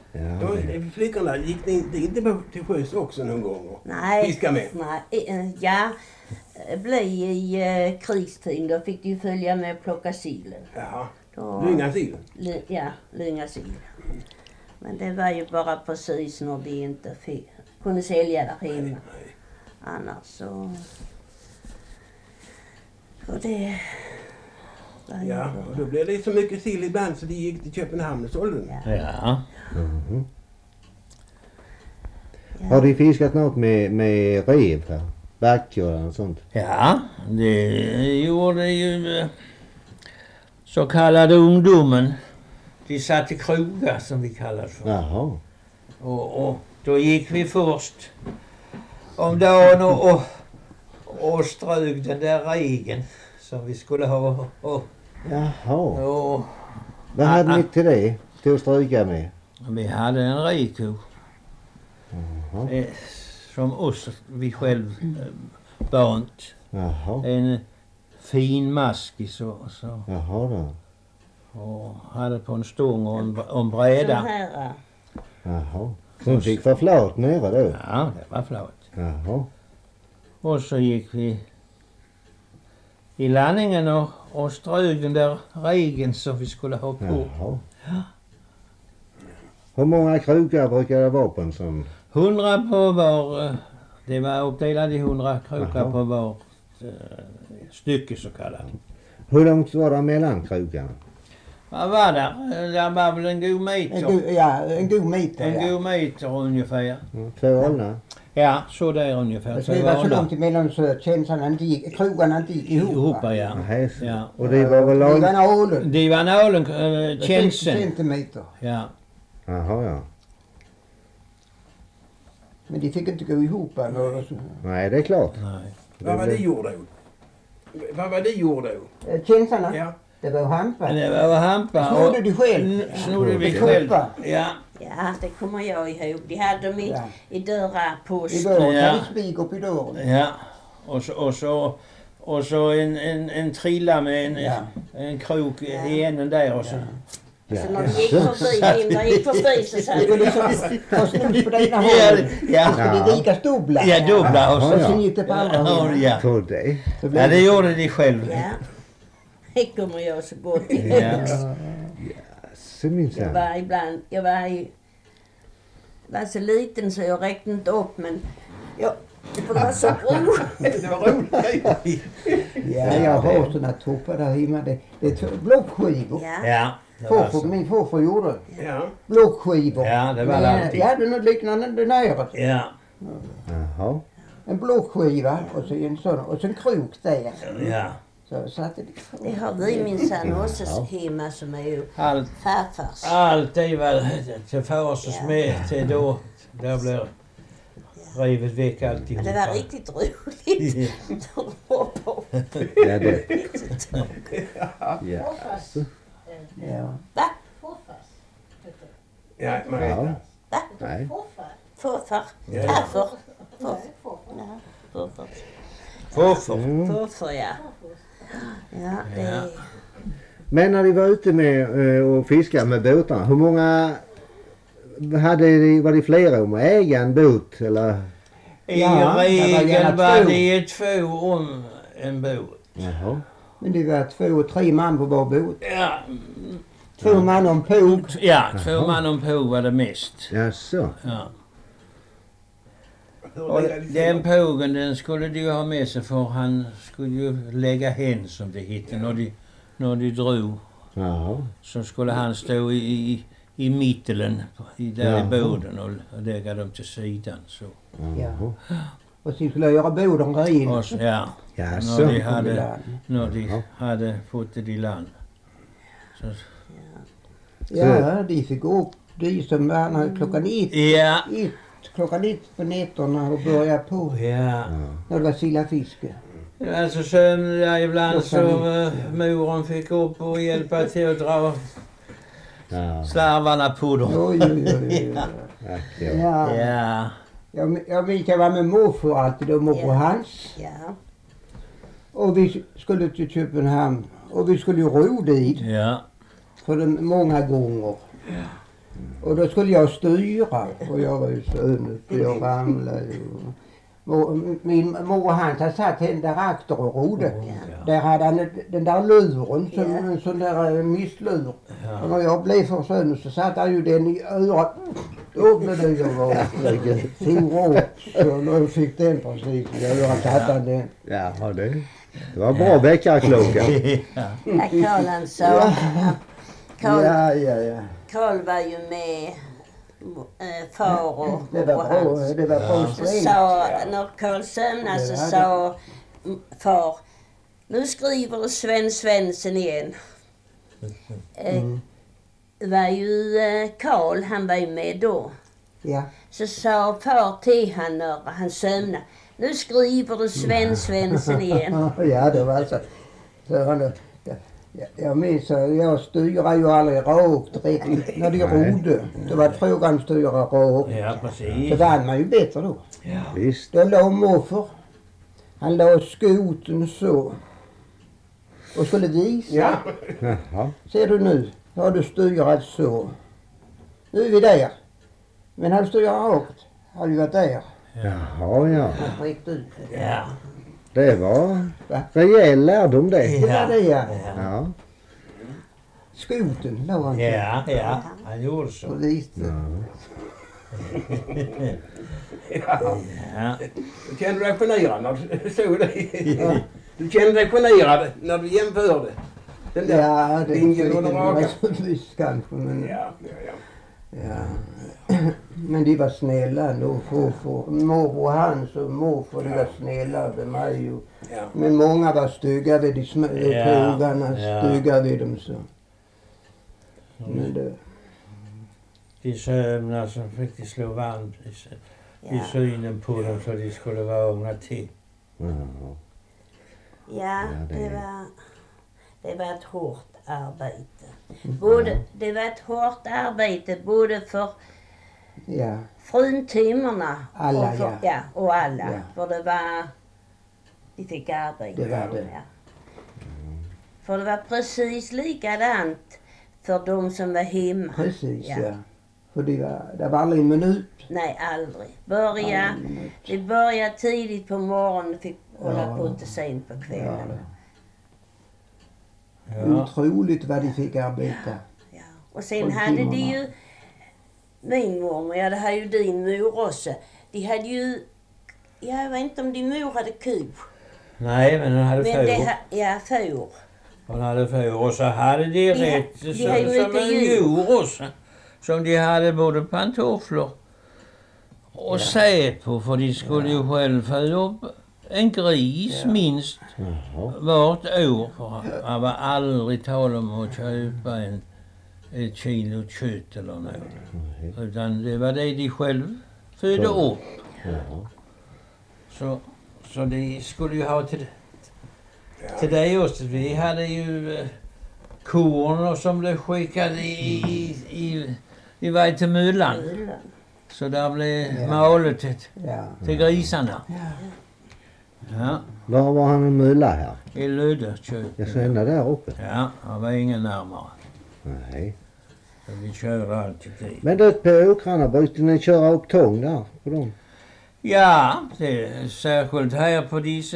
Ja, flickorna, gick ni inte till sjöss också någon gång? Nej. Fiska med? Nej, ja. Blev i krigstid, då fick de följa med och plocka sillen. Jaha. Lynga sillen? Ja, lynga sillen. Men det var ju bara precis när de inte kunde sälja där hemma. Nej. Annars så... Och det... Ja, och då blev det så mycket sill ibland så de gick till Köpenhamn och sålde den. Ja. Mm. Har de fiskat något med rev här? Backar och sånt? Ja, det gjorde ju så kallade ungdomen. De satt i krogar som vi kallar för. Jaha. Och då gick vi först om dagen och strök den där regeln som vi skulle ha. Jaha. Och Vad hade ni till det? Till att stryka med? vi hade en reko Jaha. som vi själv bant. Jaha. En fin maskis så. Jaha då. Och hade på en stång och en bräda. Så här, Jaha. Hon fick vara flat nere då? Ja, det var flott. Jaha. Och så gick vi i landningen och strök den där regeln som vi skulle ha på. Jaha. Hur många krokar brukar det vara på en sån? 100 på var, det var uppdelat i 100 krokar Jaha. på var stycke så kallat. Hur långt var det mellan krokarna? Vad var det? Det var väl en god meter. En god meter. En god meter ungefär. 2 alnar? Ja, så där ungefär. Alltså, det var så långt emellan så att krogarna inte gick ihop. Ja. Ja. Och det var väl Det var lag... en ålen. Det var nålen, tjänsten. Centimeter. Ja. Jaha, ja. Men de fick inte gå ihop. Eller så. Nej, det är klart. Nej. Vad var det gjorde då? Vad var det gjorde då? Tjänsterna, Ja. det var hampa. Det var hampa. Snodde du själv? Snodde vi Ja. själv. Ja. ja, det kommer jag ihåg. De hade dem i dörrapost. I dörren, Ja. hade spik upp i dörren. Ja. Och så en trilla med en krok i änden där och så. Så när de gick förbi så sa de... Och snod på det ena hållet. Ja. Så det gick dubbla. Ja, dubbla och Och så. sen gick det på andra hållet. Ja. På det? Ja, det gjorde de själv. Ja, det kommer jag så gott ihåg. Ja. Så minsann. Jag var så liten så jag räckte inte upp, men det var så roligt. Det var roligt. Ja, jag har såna toppar där hemma. Det är blockskivor. Ja. Ja. Det var så. Min farfar gjorde Ja. blockskivor. Ja, det var Men alltid. jag hade något liknande där nere. Ja. Jaha. En blockskiva och så en sån och så en krok där. Ja. Så satte Det har vi minsann också hemma som är ju Allt. farfars. Allt det var till farsos med till då. Där blev rivet väck alltihop. Men det var riktigt roligt. Ja, det. Ja. ja. Va? Ja, Marita. Va? Nej. Farfar? Ja. Farfar? Farfar, ja. Ja, det... Men när de var ute med och fiskade med båtarna, hur många var det flera om att äga en båt eller? I Ja, regel det var var det 2 om en båt. Jaha. Men det var 2 och 3 man på var båt. Ja, 2 man om påg. ja 2 man om på var det mest. Jaså? Ja. Hur Och länge hade den pågen den skulle de ju ha med sig för han skulle ju lägga hen som det hette när de drog. Jaha. Så skulle han stå i mittelen där Jaha. i båden och lägga dem till sidan så. Jaha. Och så skulle jag göra båden ren. Och så, ja, Jaså? när de hade fått det i land. Så, Ja, de fick gå upp. De som var klockan 1. ja. Klockan 1 på nätterna och börja på. Ja. När det var sillafiske. Alltså söndag ibland så moren fick upp och hjälpa till att dra Ja. slarvarna på dem. Oj. Ja. Ja. Ja. Jag minns jag var med morfar alltid och morfar hans. Ja. Och vi skulle till Köpenhamn. Och vi skulle ju ro dit. Ja. För det många gånger. Och då skulle jag styra och jag var ju så ömmet och jag ramlade ju. Min mor och han satt henne där akter och rodde. Där hade han den där luren, en sån där misslur. Och när jag blev för sönder så satt han ju den i örat. Då blev det jag var for upp. Så då fick den precis i örat, satt han den. Ja, det var bra väckarklocka. Karl han sa. Ja. Karl var ju med far och Det var bra så sa, när Karl sömnade så sa far, nu skriver du Sven Svensson igen. Det var ju Karl, han var ju med då. Ja. Så sa far till han när han sömnade, nu skriver du Sven Svensson igen. Ja, det var så han, jag minns, jag styrar ju aldrig rakt riktigt när de rodde. Det var frågan att styra rakt. Ja, precis. Så vann man ju bättre då. Ja. Visst. Då låg morfar. Han låg skoten så. Och skulle visa. Ja. Jaha. Ser du nu? Har du styrat så. Nu är vi där. Men han styrar rakt. Har vi varit där. Jaha, ja. Han sträckte ut. Ja. Det var rejäl lärdom det. Det var det ja. Ja. Skoten låg han Ja, han gjorde så. och visste. Ja. Du kände dig generad när du såg det. Du kände dig generad när du jämförde. Den där Ja, det linjen och den var raka. så visst kanske. Men, Ja. ja. Men de var snälla nog. Morbror hans och morfar de var snälla med mig. Och, Ja. men många var stygga vid de pågarna. Stygga vid dem så. Men det, De sömnar så fick de slå varmt i synen på dem så de skulle vakna till. Jaha. Ja, det var ett hårt arbete. Det var ett hårt arbete både för ja. fruntimmerna Alla, och för, ja. och alla. Ja. För de fick arbete. Det var det. Ja. För det var precis likadant för de som var hemma. Precis ja. För det var aldrig en minut. Nej, aldrig. Vi Minut. började tidigt på morgonen och fick hålla Ja. på till sent på kvällen. Ja. Otroligt vad de fick arbeta. Ja. Och sen Och hade de timmerna. ju, min mormor, ja det hade ju din mor också. De hade ju, jag vet inte om din mor hade ko. Nej, men hon hade Men får. får. Hon hade får och så hade de rätt de som hade mycket en djur också. Som de hade både pantoflor och säd på för de skulle ju själv föda upp en gris minst Jaha. vart år. För han var aldrig tal om att köpa ett kilo kött eller något. Utan det var det de själv födde upp. Jaha. Så de skulle ju ha till det också. Vi hade ju korn och som blev skickade i väg till myllan. Så där blev malet till grisarna. Ja, Var var han en mylla här? i Löddeköping. Jag ser ända där uppe. Ja, han var ingen närmare. Nej. Så vi körde alltid dit. Men du på åkrarna brukade ni köra upp tång där på dem? Ja, det är särskilt här på dessa,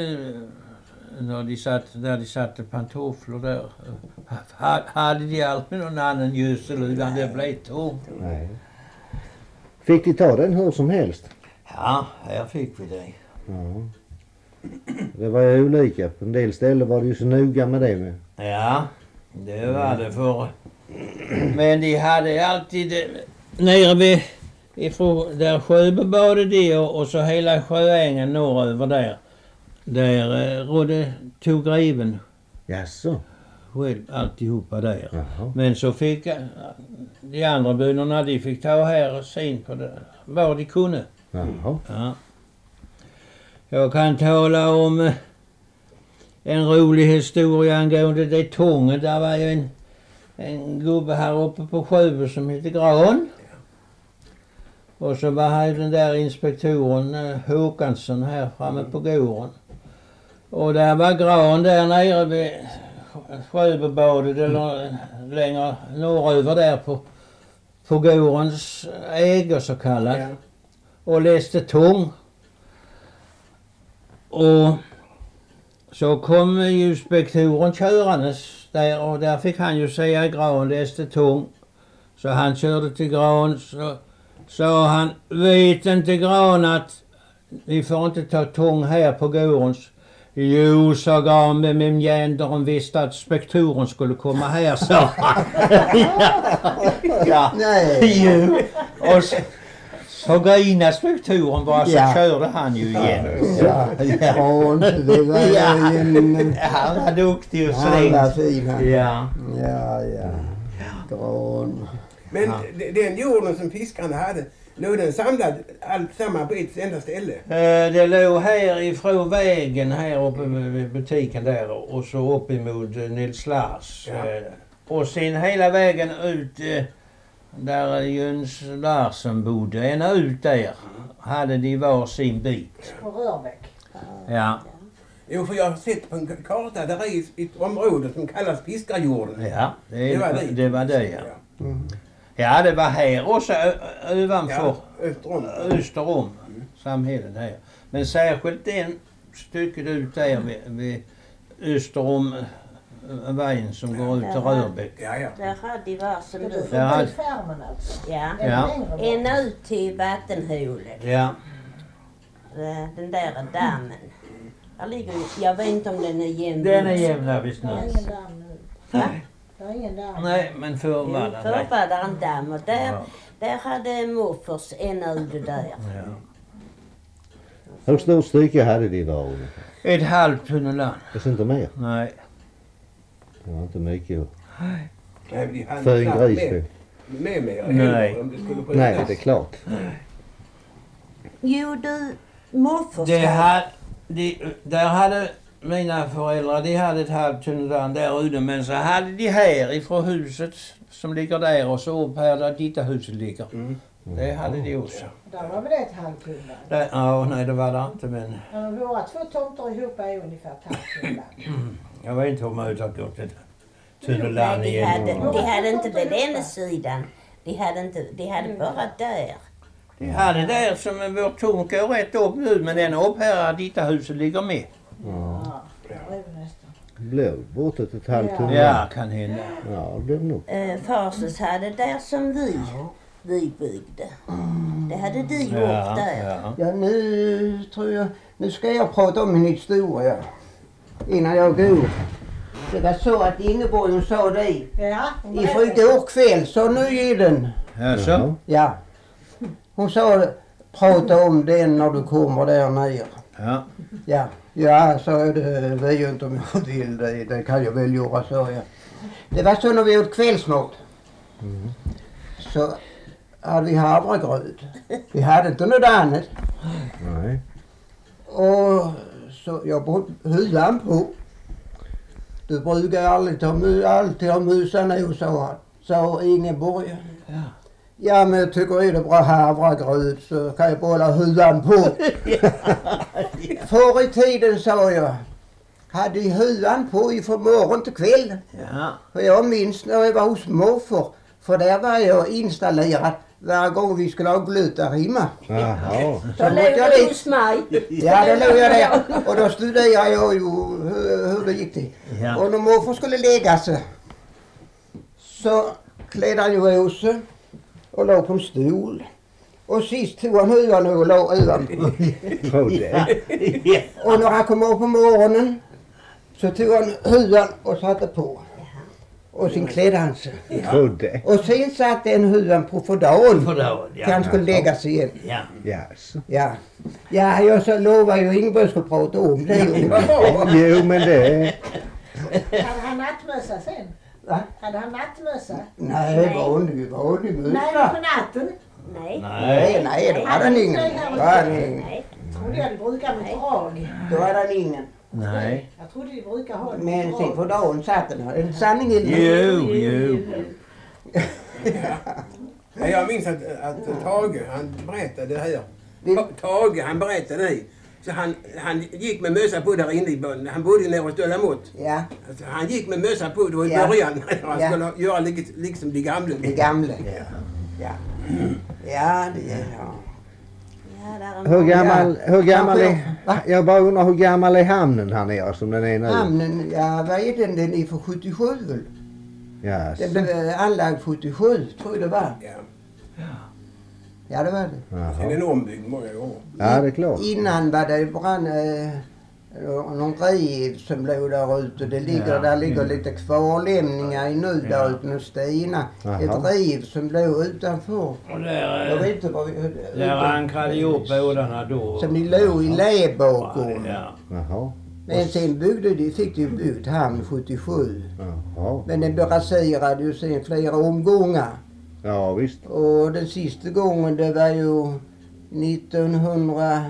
där de satte pantoflor där. Hade de aldrig någon annan gödsel utan det blev tomt. Nej. Fick de ta den hur som helst? Ja, här fick vi det. Ja. Det var ju olika. På en del ställen var det ju så noga med det med. Ja, det var det för. Men de hade alltid nere vid där Sjöbobadet det och så hela Sjöängen norröver där. Där tog greven Jaså? själv alltihopa där. Jaha. Men så fick de andra bönorna, de fick ta här och sen på det, var de kunde. Jaha. Ja. Jag kan tala om en rolig historia angående det tånget. Där var ju en gubbe här uppe på Sjöbo som heter Gran. Och så var här den där inspektoren Håkansson här framme på gården. Och där var Gran där nere vid Sjöbobadet eller längre norröver där på gårdens ägor så kallat. Ja. Och läste tång. Och så kom ju spektoren körandes där och där fick han ju säga gran, läste tång. Så han körde till gran, så sa han, vet inte gran att ni får inte ta tång här på gårdens. Jo, sa gran med min jändern visste att spektoren skulle komma här, sa han. Ja. Nej. Jo. Och så grinade spektoren bara så körde han ju igen. Ja, det var Ja. en... Han var duktig och Han var slängd. fin han. Ja. Ja. Gran. Men den jorden som fiskarna hade, låg den samlad alltsammans på ett enda ställe? Det låg här ifrån vägen här uppe vid butiken där och så upp emot Nils Lars. Ja. Och sen hela vägen ut där Jöns Larsson bodde, ända ut där hade de var sin bit. På Rörbäck. Ja. Jo, för jag har sett på en karta, där är ett område som kallas Fiskarjorden. Ja, Det var det. det var det, ja. Mm. Ja, det var här också ovanför, Ja, österom. österom, samhället här. Men särskilt den stycket ut där vid österom vägen som går ut till Rörbäck. Ja. Där hade de var som Ska du. du få Ja. bli färmen alltså? Ja. Är det Ja. längre bort? En ut till vattenhålet. Ja. Den där dammen. Där ligger, jag vet inte om den är jämn. Den är jämna visst Det nu. är ingen damm nu. Nej. Det är ingen damm. Nej, men förr var det. Förr var där en damm och Ja. där hade morfars en ute där. Ja. Hur stort stycke hade de var? Ett halvt tunnland. Det är inte mer. Nej. Det var inte mycket. Nej, men de hann För en knappt gris. med mer Nej. heller om det skulle skjutas. Nej, det är klart. Jo du, morfars Där hade mina föräldrar, de hade ett halvt tunnland där ute, men så hade de här ifrån huset som ligger där och så upp här där ditt huset ligger. Mm. Det hade de också. Där var väl det ett halvtunnland. Nej, det var det inte, men Men våra två tomter ihop är ungefär ett halvtunnland. jag vet inte hur man har gått ett Nej, tunnland de hade, igen. de hade inte på den sidan. De hade bara där. De hade där som vår tomt går rätt upp nu, men den upp här ditt huset ligger med. Ja. Ja, det var ju nästan. Det blev bortåt ett halvt tunnland. Ja, kan hända. Ja, det blev nog. Farsus hade där som vi byggde. Det hade de gjort Ja, där. ja. Ja, nu tror jag... Nu ska jag prata om min historia. Innan jag går. Det var så att Ingeborg hon sa det. Ja, Ifrån igår kväll så nu är den. Jaså? Ja. Hon sa prata om den när du kommer där ner. Ja. Ja. Ja, så det vet jag inte om jag vill det. Det kan jag väl göra, så ja. Det var så när vi åt kvällsmat. Så hade vi havregröt. Vi hade inte något annat. Nej. Och så jag brukade huvan på. Du brukar alltid ha musen nu, sa Ingeborg. Ja. Ja, men jag tycker är det bra havregröt så kan jag bara ha huvan på. Förr i tiden, sa jag, hade jag huvan på ifrån morgon till kväll. Ja. För jag minns när jag var hos morfar. För där var jag installerad varje gång vi skulle ha glöt där hemma. Jaha. Då måste låg jag du dit. hos mig. Ja, det låg jag där. Och då studerade jag ju hur det gick till. Ja. Och när morfar skulle lägga sig så klädde han ju av sig och låg på en stol. Och sist tog han huvan och låg ovanpå. Tror det. Och när han kom upp på morgonen så tog han huvan och satte på. Och sen klädde han sig. Tror det. Och sen satte en huvan på för dagen. För dagen, Till han ja. skulle lägga sig igen. Ja. Jaså. Ja. Ja, jag så lovade ju Ingeborg skulle prata om det. Jo, men det... hade han nattmössa sen? Va? Hade han nattmössa? Nej, vanlig Nej, musa. på natten. Nej. Nej, då hade han ingen. Då hade han ingen. Nej. Trodde jag de brukar med drag. Då hade han ingen. Nej. Jag trodde de brukar ha det Men med sen på drag. dagen satt den här. En sanning i Jo. Ja, jag minns att Tage, han berättade det här. Det- Tage, han berättade det. Så han gick med mössa på där inne i bön. Han bodde nere hos Dölamott. Ja, Alltså, han gick med mössa på då i Ja. början. Han Ja. skulle göra liksom de gamla. det gamla. Ja. Ja, det är ja. Ja, där är Hur gammal är... Va? Jag bara undrar hur gammal är hamnen här nere som den är nu? Hamnen, ja vad är den? Den är för 77 väl? Ja, Den blev anlagd 77, tror jag det var. Ja. Ja, det var det. Sen är jaha. den ombyggd många gånger. Ja, det är klart. Innan var det brann någon rev som låg där ute. Där ligger lite kvarlämningar i nu där ute med stenar. Jaha. Ett rev som låg utanför. Och Jag där, vet inte vad vi... där ankrade ju upp bådarna då. Som de låg i lä bakom. Ja. Jaha. Men sen fick de byggt hamn 77. Jaha. Men den blev raserad ju sen flera omgångar. Ja, visst. Och den sista gången det var ju 1900...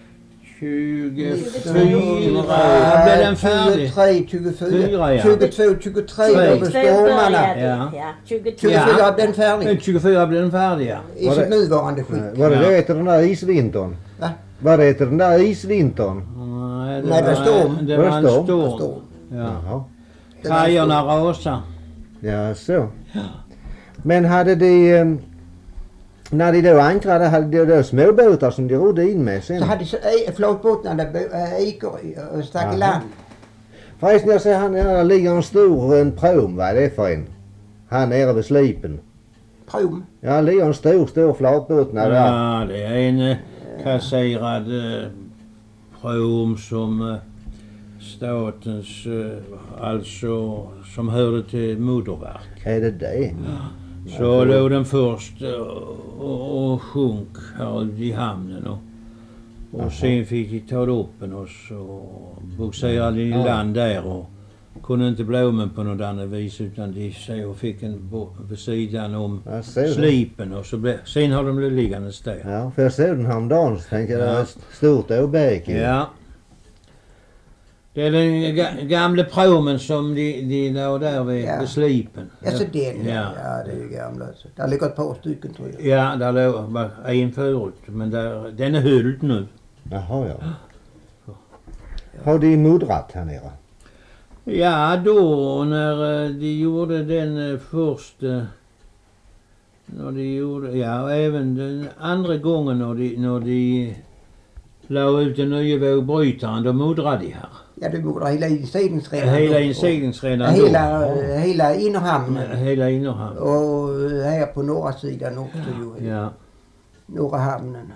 24 blev den färdig. 23, 24, Fyra, ja. 22, 23 då Tre. med stormarna. Ja. Ja, 22. 24 blev den färdig. 24 blev den färdig, ja. I Var sitt det- nuvarande skick. Var det Ja. det efter den där isvintern? Va? Var det efter den där isvintern? Nej, Nej, det var storm. Det Var var det en storm? storm. Storm. Ja. Jaha. Kajerna rasade. Ja, så. Men hade de... När de då ankrade, hade de då småbåtar som de rodde in med sen? Så hade flatbåtarna ekor och stack Aha. i land. Förresten, jag ser här ligger en stor pråm, vad är det för en? Han nere vid slipen. Prom. Ja, det ligger en stor flatbåt där. Ja, det är en kasserad pråm som statens, alltså som hörde till moderverk. Är det det? Så låg den först och sjunk här ute i hamnen och sen fick de ta upp den och så bogserade de i land där och kunde inte blåmen på något annat vis utan de så och fick en vid sidan om Jag ser det. slipen och så sen har de blivit liggandes där. Ja, för jag såg den häromdagen så tänkte jag det var ett stort åbäk. Ja. Det är den gamla pråmen som de låg där vid slipen. Alltså den Ja. ja det är ju gamla. Så. Där ligger ett par stycken tror jag. Ja, där låg en förut men den är höljd nu. Jaha, ja. Har de muddrat här nere? Ja, då när de gjorde den första... När de gjorde... Ja, även den andra gången när de la ut den nya vågbrytaren, då muddrade de här. Ja du borde hela inseglingsredan. Hela inseglingsredan då. Hela innerhamnen. Hela innerhamnen. Och här på norra sidan också ju. Ja. Norra hamnen.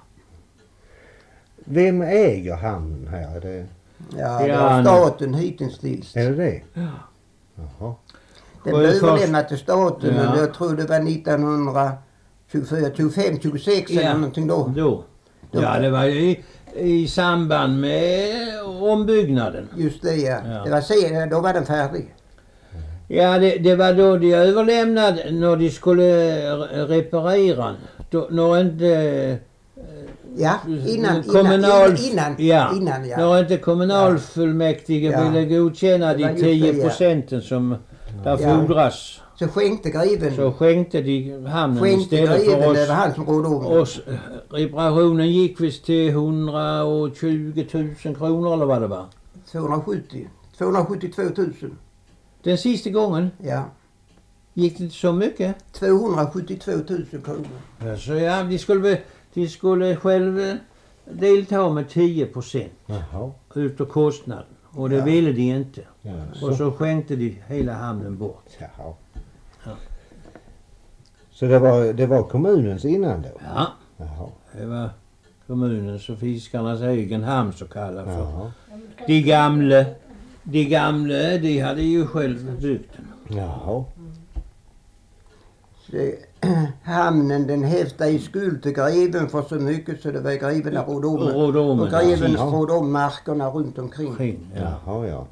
Vem äger hamnen här? Är det Ja, det Ja, har nu- staten hittills. är det? Jaha. Det blev Först- överlämnat till staten Ja. och jag tror det var 1924, 25, 26 eller någonting då. Då. Ja, det var ju i samband med ombyggnaden. Just det ja. Ja. Det var sen, då var den färdig. Ja, det var då de överlämnade när de skulle reparera den. Då, när inte Ja, innan ja. ja. När inte kommunalfullmäktige Ja. ville godkänna Det var de just det, 10 procenten som där Ja. fordras. Så skänkte greven. Så skänkte de hamnen Skänkte istället greven, för det var oss. han som rådde om. Och reparationen gick visst till 120 000 kronor eller vad det var. 272 000. Den sista gången Ja. gick det inte så mycket. 272 000 kronor. Alltså, ja, de skulle själv delta med 10 procent Jaha. utav kostnaden. Och det ville de inte. Ja, Och så skänkte de hela hamnen bort. Jaha. Ja. Så det var kommunens innan då? Ja, Jaha. det var kommunens och fiskarnas egen hamn så kallad för. Jaha. De gamla, de hade ju själv byggt den. Jaha. Så, hamnen den häftade i skuld till greven för så mycket så det var greven som rådde om. Rådde om Och den, greven ja. rådde om markerna runt omkring. Kring, ja. Jaha, ja.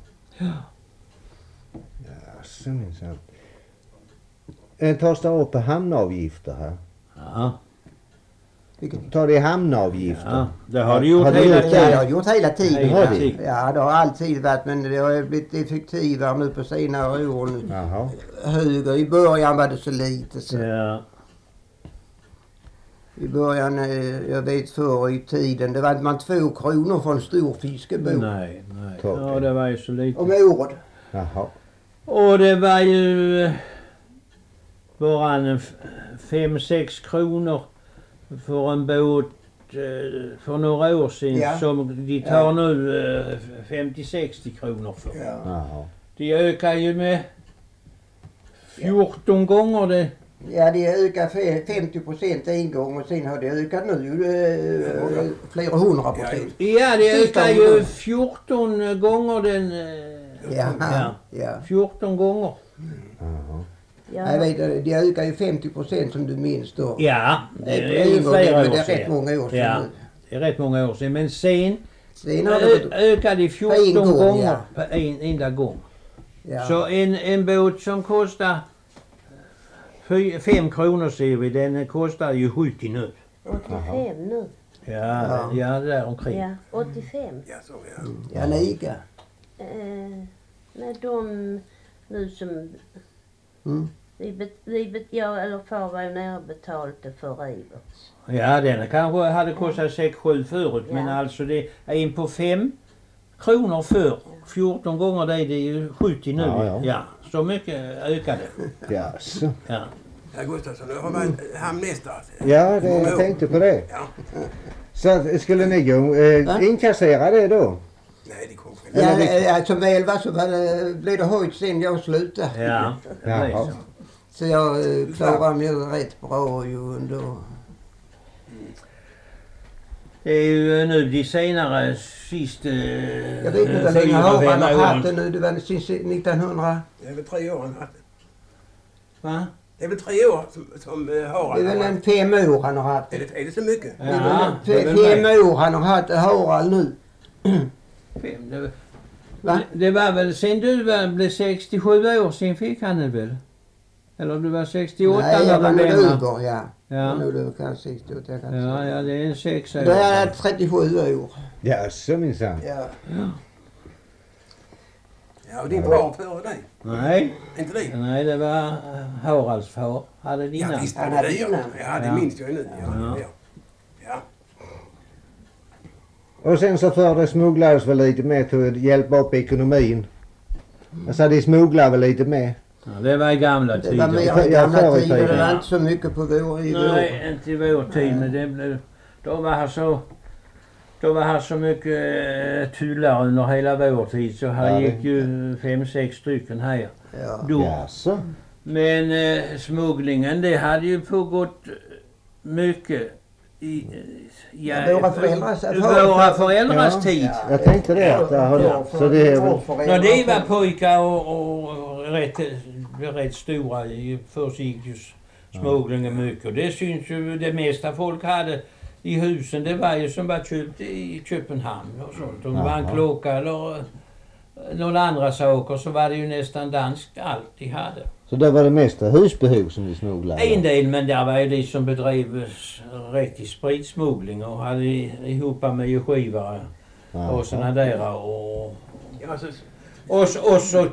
Ja, så minsann. Tas det upp hamnavgifter här? Ja, Vilket, Tar det hamnavgifter? ja, det har de gjort Har de hela gjort det har tiden. jag gjort hela tiden. Hela de? tiden. Ja, det har alltid varit men det har blivit effektivare nu på senare år. Nu. Jaha. Högre. I början var det så lite. Så. Ja, I början, jag vet förr i tiden, det var man 2 kronor för en stor fiskebåt. nej. Toppen. Ja, det var ju så lite. Om året. Jaha. Och det var ju bara 5-6 kronor för en båt för några år sedan Ja. som de tar nu 50-60 kronor för. Ja. Jaha. De ökar ju med 14 gånger det. Ja, det ökar 50% en gång och sen har det ökat nu flera 100%. Ja, det Sista ökar ju gången. 14 gånger den. Ja. 14 gånger. Jaha. Jag vet, det ökar ju 50% som du minns då. Ja, det är En ju gång, flera men år det är rätt sedan. många år sedan Ja, nu. det är rätt många år sedan. Men sen Sen har det ökade de 14 en gång, gånger ja. på en enda gång. ja. Så en båt som kostar 5 kronor ser vi, den kostar ju 70 nu. 85 nu. Ja, där omkring. Ja, 85. Ja, så Ja, lika. Med de nu som Mm. jag eller far var ju nere och betalade för Iverts. Ja, den kanske hade kostat 6-7 förut, men Ja. alltså det är en på 5 kronor för 14 gånger det är ju 70 nu. Ja. Så mycket ökade. Jaså. Ja. Herr Gustafsson, du har varit hamnmästare. Ja, jag tänkte på det. Ja. Så skulle ni gå Va? inkassera det då? Nej, det kom själv. Ja, som väl var så blev det höjt sen jag slutade. Ja, det är Jaha. så. Så jag klarar mig ju rätt bra ju under... Det är ju nu de senare sista Jag vet inte hur länge har han har haft det nu. Det var since 1900. Det är väl 3 år han har haft det. Va? Det är väl 3 år som har Det är väl en 5 år han har haft det. Är det så mycket? Det är Ja, väl en 5 år han har haft Harald nu. Va? Det var väl sen du blev 67 år sen fick han det väl? Eller du var 68 Nej, jag var när nog du lämnade? över, ja. Ja. Nu är det kanske 68 kanske. Ja, det är en 6 år. Då är jag 37 år. Jaså minsann. Ja. Ja, och din far före dig. Nej, Inte dig? nej, det var Haralds far. Hade det Ja, innan. visst Han hade hade det. innan. Ja, det Ja. minns jag ju nu. Ja. Ja. Ja. Och sen så för det smugglades väl lite med till att hjälpa upp ekonomin. Alltså de smugglade väl lite med. Ja, det var i gamla Det var tider. mer i Ja, gamla förr i tider. Det tiden. var inte så mycket på vår i vår. Nej, inte i vår tid, men det blev... Då var här så mycket tullar under hela vår tid så här Ja, det- gick ju 5-6 stycken här. Ja. Då. Jaså. Men smugglingen det hade ju pågått mycket i Våra föräldrars våra föräldrars Ja. tid. Jag tänkte det. Att det har, så det är väl... När de var pojkar och rätt stora först gick ju smugglingen mycket. Och det syns ju det mesta folk hade i husen. Det var ju som var köpt i Köpenhamn och sånt. Om det var en Jaha. klocka eller några andra saker så var det ju nästan danskt allt de hade. Så det var det mesta husbehov som de smugglade? En del, men där var ju de som bedrev riktig spritsmuggling och hade ihop med givare och såna där och Ja, så, och så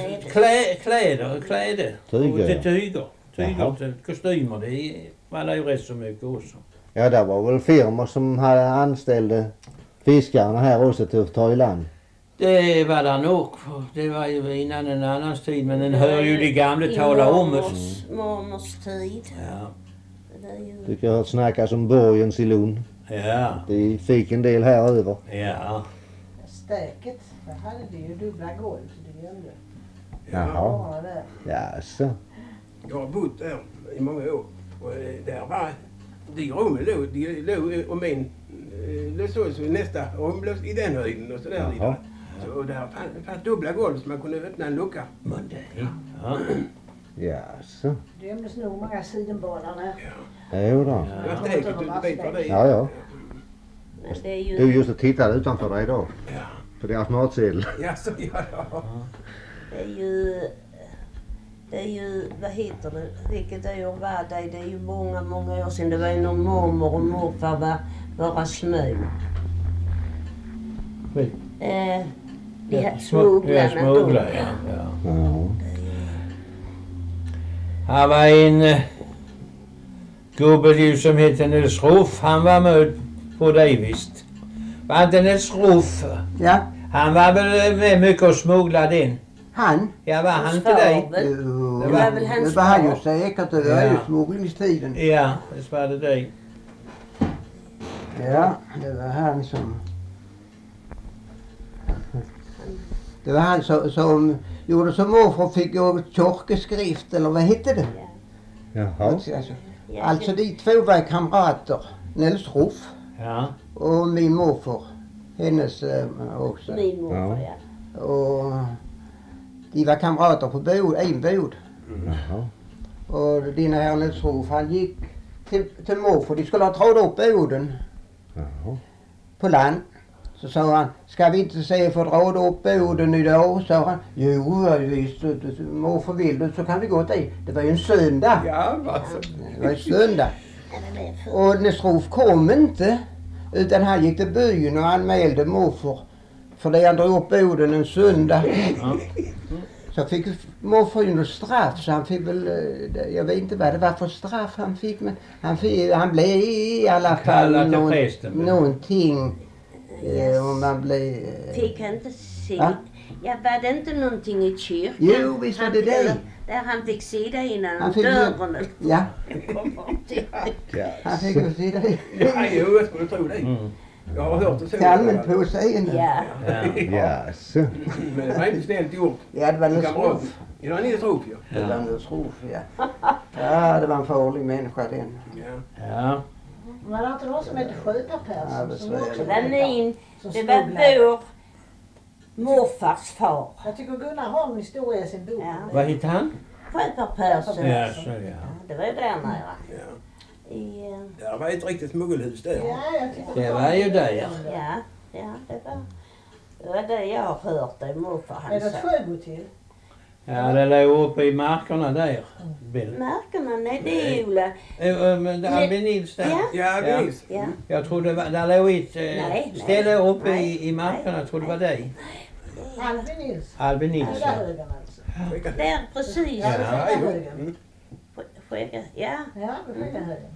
kläder. Tyger, Och tyger. Jaha. Kostymer, det var det ju rätt så mycket också. Ja, det var väl firmor som hade anställde fiskarna här också till att ta i land. Det var där nog. Det var ju innan en annans tid, men den hör ju de gamla tala om det. Mormors tid. Ja. Det är ju... Tycker jag har hört snackas om borgens i Lund. Ja. De fick en del här över. Ja. Stäket, där hade de ju dubbla golv så det glömde. Jaha. Bara där. Jaså. jag har bott där i många år. Och där var de rummen låg om en det såg så nästa rum låg i den höjden och sådär Jaha. vidare. Så där fanns dubbla golv så man kunde öppna en lucka. Men det, ja. Jaså. Det gömdes nog många sidenbalar där. Jo då. Det var stäket, du vet vad det är. Ja, ja. Men det är ju... Du just och tittade utanför dig då. Ja. På deras matsedel. Ja, så ja. Det är ju, vad heter det, vilket år var det? Det är ju många, många år sedan. Det var ju när mormor och morfar var bara små. De här smugglarna då. Smugglar, ja. Ja. Han var en gubbe som hette Nils Ruff. Han var med på det visst. Var inte Nils Ruff? Ja, Han var väl med mycket och smugglade in. Han? Ja, var han inte dig? Jo, Det var väl hans det var han ju far. säkert. Det var ju Ja. smugglingstiden. Ja, det var det dig. Ja, det var han som... Det var han som gjorde som morfar fick gå tjorkeskrift, eller vad hette det? Jaha. Alltså de två var kamrater. Nils Ruff Ja. och min morfar. Hennes också. Min morfar, ja. Och de var kamrater på en bod. Jaha. Och dina herr Nils Ruff, han gick till morfar. De skulle ha trådat upp boden Jaha. på land. Så sa han, ska vi inte se för att dra upp boden idag? Sa han, jo visst, morfar vill du så kan vi gå dit. Det var ju en söndag. Ja, alltså. Det var en söndag. Och Nils Ruff kom inte. Utan han gick till byn och anmälde morfar. För det han drog upp boden en söndag. Ja. Så fick morfar ju något straff. Så han fick väl, jag vet inte vad det var för straff han fick. Men han blev i alla fall Kallad till prästen. någonting. Om man blev... Fick han inte se? Va? Ja, var det inte någonting i kyrkan? Jo, visst var det det. Där han fick sida innan Han fick dörren. Ja, Kom bort till. han fick väl se det. Ja, jo, jag skulle tro det. Mm. Jag har hört det så. Till allmän påseende. Ja. Jaså. Men det var inte snällt gjort. Ja, det var Nils Kamrat. Ruff. Ja, det var Nils Ruff, ja. Det var Nils Ruff, ja. Ja, det var en farlig människa den. Ja. Ja. Var det inte någon som hette Ja, Skötarpers? det Som så är också det. Det var min, som det var snubblade? vår morfars far. Jag tycker Gunnar har en historia i sin bok. Ja. Vad hette han? Skötarpersen. Ja, så ja. Ja, det var ju där nära. Ja. I, Det var ett riktigt smuggelhus där. Ja, jag tycker Det var ju där. ja, det var det jag har hört dig morfar Är han det ett sa. Sjöbo till? Ja, det låg uppe i markerna där. Bill. Märkerna, nej det är Ola. Men Albin Nils där. Ja. Ja, Ja. precis. Ja. Jag tror det var, där låg ett Nej, ställe uppe nej, i markerna. Jag tror det var dig. Albin Nils. Albin Nils. Höga högen alltså. Där precis. Ja, Ja, Höga jo. högen. Mm. Skägga, ja. Ja, Höga högen.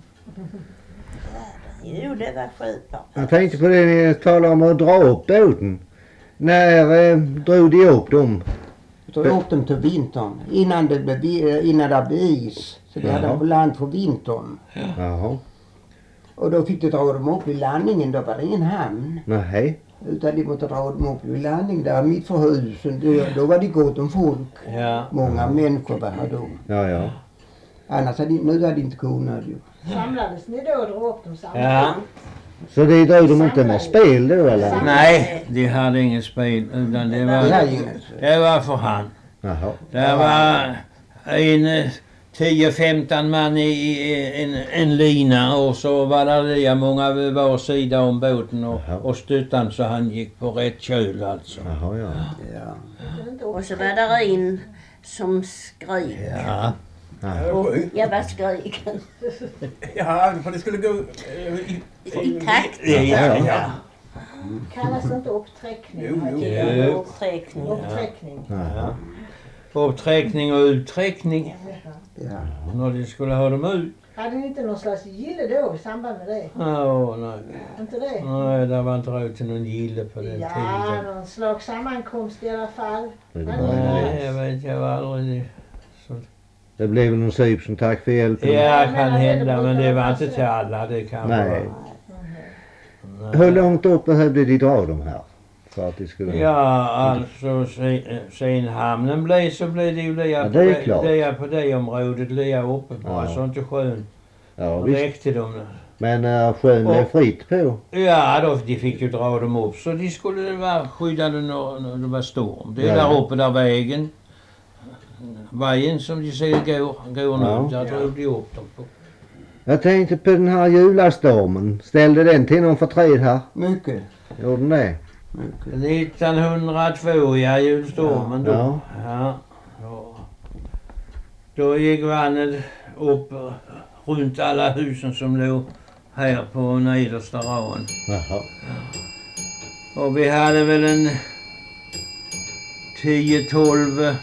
Jo, det var skötpar. Jag tänkte på det ni talade om att dra upp båten. När drog de upp dem? Drog upp dem till vintern. Innan det blev is. Så vi hade Jaha. på land för vintern. Jaha. Och då fick de dra dem upp vid landningen. Då var det ingen hamn. Nej. Utan de måste dra dem upp vid landningen där mitt för husen. Då var det gott om folk. Ja. Många människor var här då. Ja. Annars hade nu hade de inte kunnat ju. Samlades ni då och drog upp dem samtidigt? Ja. Så de drog dem inte med spel då eller? Nej, de hade ingen spel utan det Det var, hade inget. det var för hand. Jaha. Det var en 10-15 man i en lina och så var det många vid var sida om båten Jaha. och stöttan så han gick på rätt köl alltså. Jaha, ja. Ja. Och så var det en som skrek. Ja. Och jag var skriken. Ja, för det skulle gå I takt. Ja. Kallas det inte uppträckning? Jo, jo. Till uppträckning. Uppträckning. Jaha. Uppträckning och utträckning Ja. när de skulle ha dem ut. Hade ni inte någon slags gille då i samband med det? Nej. Inte det? Nej, det var inte råd till någon gille på den Ja, tiden. någon slags sammankomst i alla fall. Nej, jag vet jag aldrig. Det blev väl någon syp som tack för hjälpen. Ja, kan hända men det var inte till alla. Det kan Nej. vara. Hur långt upp behövde de dra dem här? För att de skulle... Ja, alltså sen hamnen blev så blev det ju Ja, det är klart. på det området, lia uppe på, Ja. så inte sjön Ja, visst. räckte dem. Men när sjön blev Och- fritt på? Ja, då, de fick ju dra dem upp så de skulle vara skyddade när det var storm. Det är Ja. där uppe där vägen som de säger går nu, Ja. där drog de upp dem på. Jag tänkte på den här julastormen. Ställde den till någon förtret här? Mycket. Gjorde den det? Mycket. 1902, ja, julstormen då. Ja. Ja. Då gick vattnet upp runt alla husen som låg här på nedersta raden. Jaha. Och vi hade väl en 10-12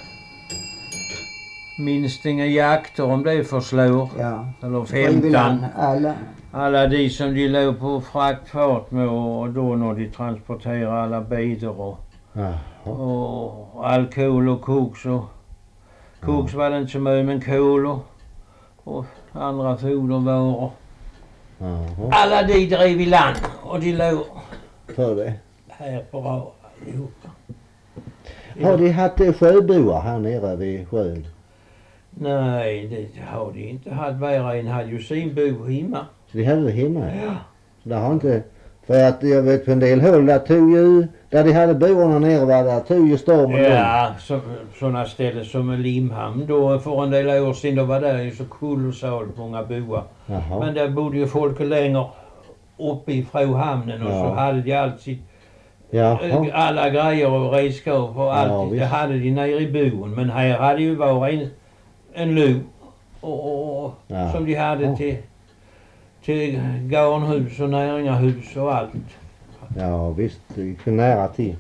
minst inga jakter om det förslår. Ja. Eller Frivilliga, 15. alla. Alla de som de låg på fraktfart med och då när de transporterade alla bitar och Jaha. Och alkohol och koks och... Koks var det inte så mycket, men kol och andra fodervaror. Jaha. Alla de drev i land och de låg För det. här på rad allihopa. Har de haft sjöboar här nere vid sjön? Nej, det har de inte haft. Var och en hade ju sin bo hemma. Så de hade det hemma? Ja. Det har inte... För att jag vet på en del håll där tog ju... Där de hade boarna nere var där tog ju stormen. Ja, sådana ställen som Limhamn då för en del år sedan, då var det ju så kolossalt många boar. Jaha. Men där bodde ju folk längre uppe ifrån hamnen och så hade de alltid Jaha. alla grejer och redskap och allt. Det visst. hade de nere i boen. Men här hade ju var en lugg och Ja. som de hade till garnhus och näringahus och allt. Ja visst, det är nära till.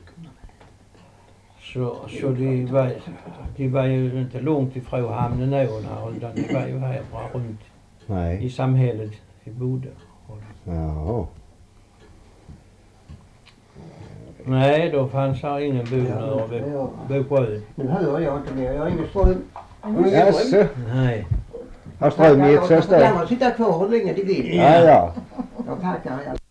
Så de var ju inte långt ifrån hamnen åna, utan de var ju här bara runt i Nej. samhället vi bodde. Ja. Nej, då fanns här ingen bonad vid sjön. Nu hör jag inte mer. Jag har ingen ström. Jaså? Nej. Har ström gett sig Jag stöd? får sitta kvar hur länge de vill. Ja, ja. Jag tackar.